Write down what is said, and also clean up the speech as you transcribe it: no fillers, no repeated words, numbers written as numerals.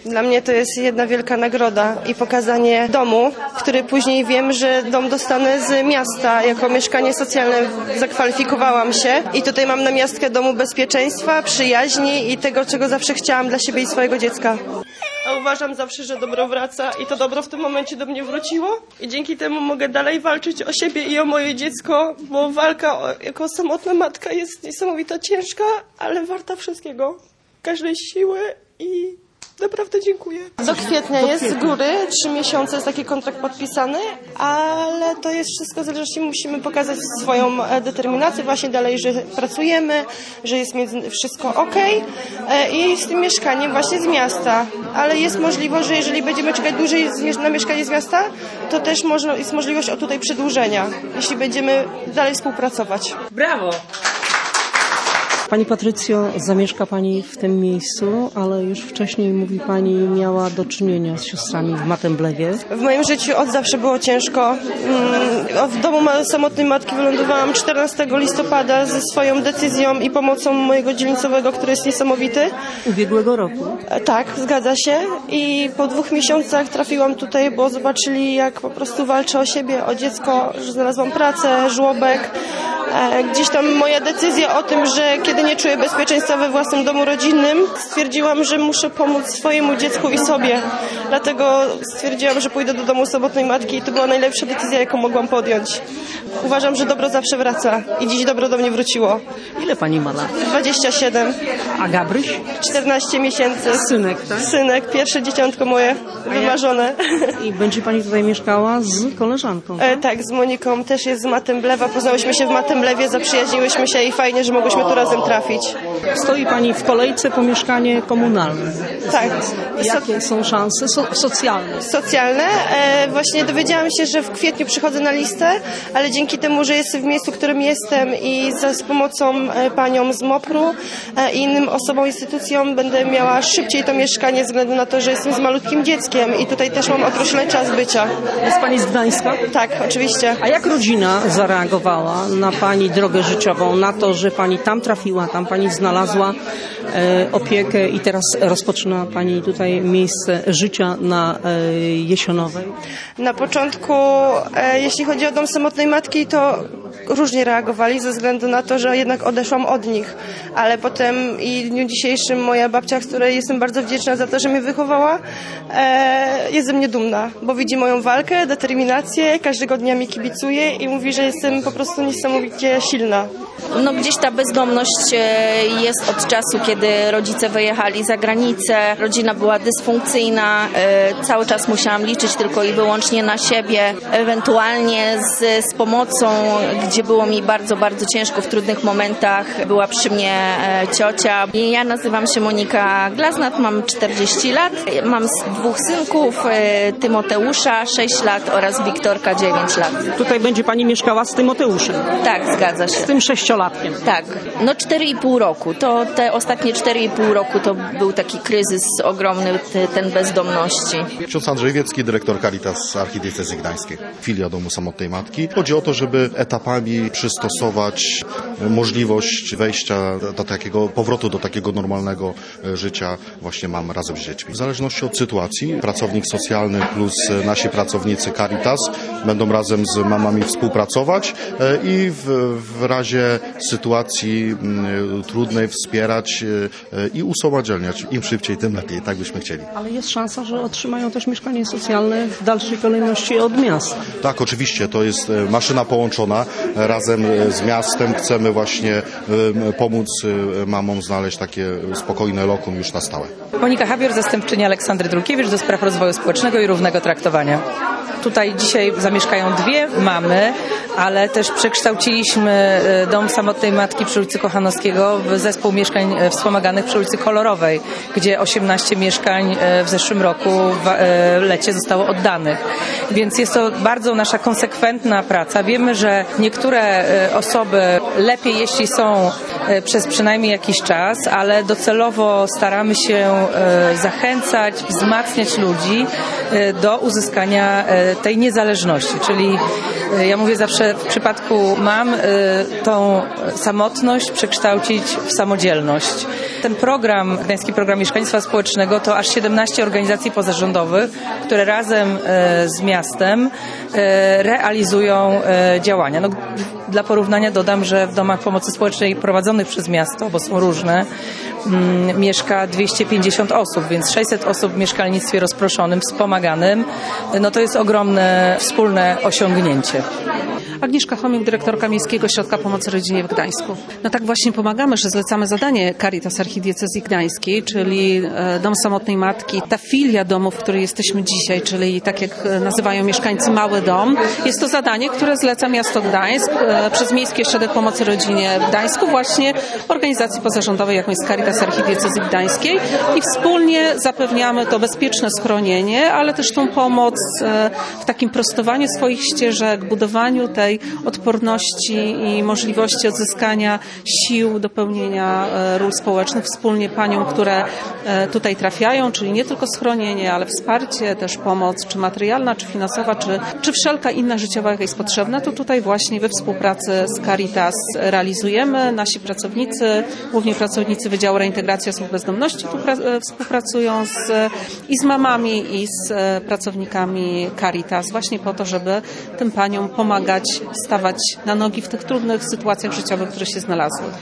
Dla mnie to jest jedna wielka nagroda i pokazanie domu, który później wiem, że dom dostanę z miasta. Jako mieszkanie socjalne zakwalifikowałam się i tutaj mam namiastkę domu bezpieczeństwa, przyjaźni i tego, czego zawsze chciałam dla siebie i swojego dziecka. A uważam zawsze, że dobro wraca i to dobro w tym momencie do mnie wróciło i dzięki temu mogę dalej walczyć o siebie i o moje dziecko, bo walka jako samotna matka jest niesamowita ciężka, ale warta wszystkiego, każdej siły i naprawdę dziękuję. Do kwietnia jest z góry, 3 miesiące jest taki kontrakt podpisany, ale to jest wszystko w zależności, musimy pokazać swoją determinację właśnie dalej, że pracujemy, że jest wszystko okej i z tym mieszkaniem właśnie z miasta, ale jest możliwość, że jeżeli będziemy czekać dłużej na mieszkanie z miasta, to też jest możliwość tutaj przedłużenia, jeśli będziemy dalej współpracować. Brawo! Pani Patrycjo, zamieszka Pani w tym miejscu, ale już wcześniej, mówi Pani, miała do czynienia z siostrami w Matemblewie. W moim życiu od zawsze było ciężko. W domu samotnej matki wylądowałam 14 listopada ze swoją decyzją i pomocą mojego dzielnicowego, który jest niesamowity. Ubiegłego roku? Tak, zgadza się. I po 2 miesiącach trafiłam tutaj, bo zobaczyli, jak po prostu walczę o siebie, o dziecko, że znalazłam pracę, żłobek. Gdzieś tam moja decyzja o tym, że kiedy nie czuję bezpieczeństwa we własnym domu rodzinnym, stwierdziłam, że muszę pomóc swojemu dziecku i sobie. Dlatego stwierdziłam, że pójdę do domu samotnej matki i to była najlepsza decyzja, jaką mogłam podjąć. Uważam, że dobro zawsze wraca i dziś dobro do mnie wróciło. Ile Pani ma lat? 27. A Gabryś? 14 miesięcy. Synek, tak? Synek, pierwsze dzieciątko moje, wymarzone. I będzie Pani tutaj mieszkała z koleżanką? Tak, z Moniką, też jest z Matemblewa. Poznałyśmy się w Matemblewie, zaprzyjaźniłyśmy się i fajnie, że mogłyśmy tu razem trafić. Stoi Pani w kolejce po mieszkanie komunalne. Tak. Jakie są szanse socjalne? Socjalne. Właśnie dowiedziałam się, że w kwietniu przychodzę na listę, ale dzięki temu, że jestem w miejscu, w którym jestem i z pomocą panią z MOPR-u i innym osobom, instytucjom będę miała szybciej to mieszkanie ze względu na to, że jestem z malutkim dzieckiem i tutaj też mam określony czas bycia. Jest Pani z Gdańska? Tak, oczywiście. A jak rodzina zareagowała na Pani drogę życiową, na to, że Pani tam trafiła, tam Pani znalazła opiekę i teraz rozpoczyna Pani tutaj miejsce życia na Jesionowej? Na początku, jeśli chodzi o dom samotnej matki, to różnie reagowali ze względu na to, że jednak odeszłam od nich, ale potem i w dniu dzisiejszym moja babcia, której jestem bardzo wdzięczna za to, że mnie wychowała, jest ze mnie dumna, bo widzi moją walkę, determinację, każdego dnia mi kibicuje i mówi, że jestem po prostu niesamowicie silna. No gdzieś ta bezdomność jest od czasu, kiedy rodzice wyjechali za granicę, rodzina była dysfunkcyjna, cały czas musiałam liczyć tylko i wyłącznie na siebie, ewentualnie z pomocą, gdzie było mi bardzo, bardzo ciężko w trudnych momentach, była przy mnie ciocia. Ja nazywam się Monika Glaznat, mam 40 lat, mam 2 synków, Tymoteusza 6 lat oraz Wiktorka 9 lat. Tutaj będzie Pani mieszkała z Tymoteuszem? Tak, zgadza się. Z tym 6-latkiem? Tak, no 4,5 roku. To te ostatnie 4,5 roku to był taki kryzys ogromny, ten bezdomności. Ksiądz Andrzej Wiecki, dyrektor Caritas Archidiecezji Gdańskiej, filia Domu Samotnej Matki. Chodzi o to, żeby etapami przystosować możliwość wejścia do takiego, powrotu do takiego normalnego życia właśnie mam razem z dziećmi. W zależności od sytuacji, pracownik socjalny plus nasi pracownicy Caritas będą razem z mamami współpracować i w razie sytuacji trudnej wspierać i usamodzielniać. Im szybciej, tym lepiej. Tak byśmy chcieli. Ale jest szansa, że otrzymają też mieszkanie socjalne w dalszej kolejności od miasta. Tak, oczywiście. To jest maszyna połączona. Razem z miastem chcemy właśnie pomóc mamom znaleźć takie spokojne lokum już na stałe. Monika Habior, zastępczyni Aleksandry Drulkiewicz do spraw rozwoju społecznego i równego traktowania. Tutaj dzisiaj zamieszkają 2 mamy, ale też przekształciliśmy dom samotnej matki przy ulicy Kochanowskiego w zespół mieszkań wspomaganych przy ulicy Kolorowej, gdzie 18 mieszkań w zeszłym roku w lecie zostało oddanych. Więc jest to bardzo nasza konsekwentna praca. Wiemy, że niektóre osoby lepiej, jeśli są przez przynajmniej jakiś czas, ale docelowo staramy się zachęcać, wzmacniać ludzi do uzyskania tej niezależności, czyli ja mówię zawsze w przypadku mam tą samotność przekształcić w samodzielność. Ten program, Gdański Program Mieszkalnictwa Społecznego, to aż 17 organizacji pozarządowych, które razem z miastem realizują działania. No, dla porównania dodam, że w domach pomocy społecznej prowadzonych przez miasto, bo są różne, mieszka 250 osób, więc 600 osób w mieszkalnictwie rozproszonym, wspomaganym. No to jest ogromne wspólne osiągnięcie. Agnieszka Chomik, dyrektorka Miejskiego Ośrodka Pomocy Rodzinie w Gdańsku. No tak właśnie pomagamy, że zlecamy zadanie Caritas Archidiecezji Gdańskiej, czyli Dom Samotnej Matki. Ta filia domu, w której jesteśmy dzisiaj, czyli tak jak nazywają mieszkańcy Mały Dom, jest to zadanie, które zleca miasto Gdańsk przez Miejski Ośrodek Pomocy Rodzinie w Gdańsku właśnie organizacji pozarządowej, jaką jest Caritas Archidiecezji Gdańskiej i wspólnie zapewniamy to bezpieczne schronienie, ale też tą pomoc w takim prostowaniu swoich ścieżek, budowaniu tej odporności i możliwości odzyskania sił do pełnienia ról społecznych wspólnie paniom, które tutaj trafiają, czyli nie tylko schronienie, ale wsparcie, też pomoc, czy materialna, czy finansowa, czy wszelka inna życiowa, jaka jest potrzebna, to tutaj właśnie we współpracy z Caritas realizujemy. Nasi pracownicy, głównie pracownicy Wydziału Reintegracji Osób Bezdomności, tu współpracują i z mamami, i z pracownikami Caritas, właśnie po to, żeby tym paniom pomagać stawać na nogi w tych trudnych sytuacjach życiowych, które się znalazły.